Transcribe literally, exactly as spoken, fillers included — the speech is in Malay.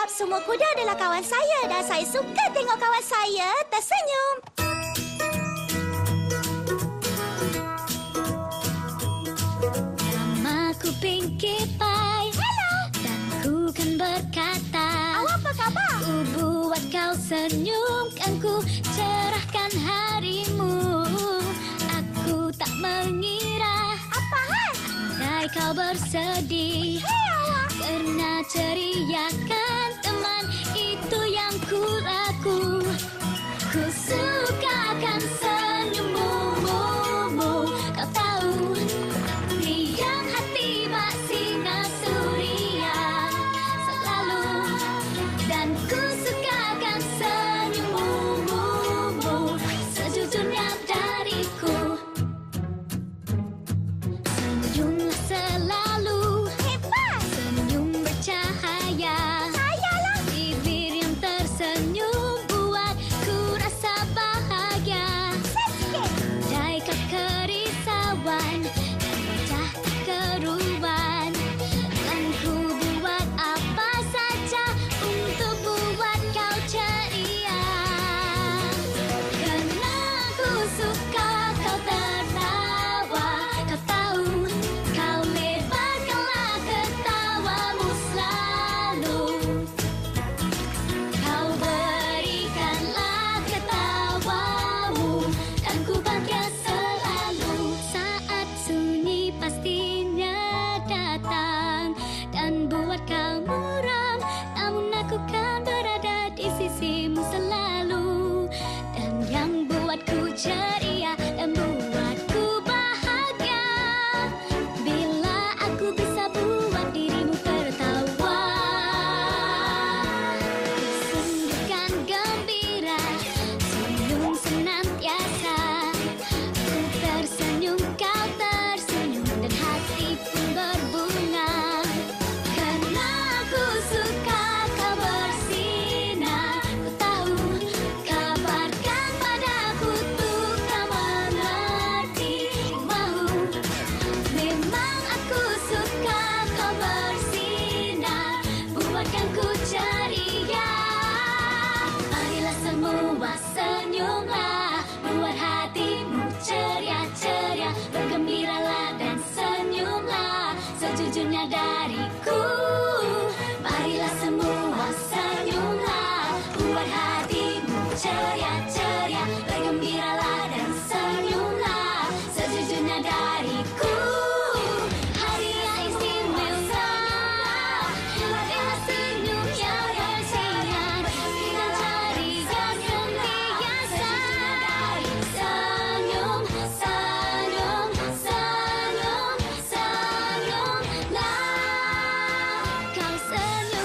sebab semua kuda adalah kawan saya dan saya suka tengok kawan saya tersenyum. Namaku Pinkie Pie. Hello. Dan ku kan berkata, Awak apa khabar? ku buat kau senyum, kan ku cerahkan harimu. Aku tak mengira Apa hal? andai kau bersedih, Hei awak. karena ceriakan teman itu yang ku laku. Ku sukakan senyummu, kau tahu, riang hati bak sinar suria selalu. Dan ku sukakan senyummu, sejujurnya dariku. Senyumlah selalu, Hebat. senyum bercahaya. Sayalah. Bibir yang tersenyum buatku rasa bahagia. Sikit. Andaikan kerisauan dan wajah tak keruan, kan ku buat apa saja untuk buat kau ceria. Kerana ku suka kau tertawa, kau tahu, kau lebarkanlah ketawamu selalu. Kau berikanlah ketawamu, dan ku bahagia selalu. Saat sunyi pastinya datang dan buat kau muram, namun aku kan berada di sisimu selalu. Dan yang buatku ceria dan buatku bahagia, bila aku bisa buat dirimu tertawa. Sungguhkan gembira, senyum senantiasa. Ku tersenyum, kau tersenyum, dan hati pun berbunga. Karena aku suka kau bersinar, ku tahu, kabarkan padaku tuh kau mengerti. Mahu, memang aku suka kau bersinar, buatkan ku ceria. Marilah semua senyumlah, buat hatimu ceria-ceria. Bergembiralah dan senyumlah, sejujurnya dariku. Marilah semua senyumlah, buat hatimu ceria-ceria. Bergembiralah dan senyumlah, sejujurnya dariku. Hari yang istimewa, marilah senyum yang bersinar, dengan ceria sentiasa. Senyum, senyum, senyum, senyumlah. Kau senyum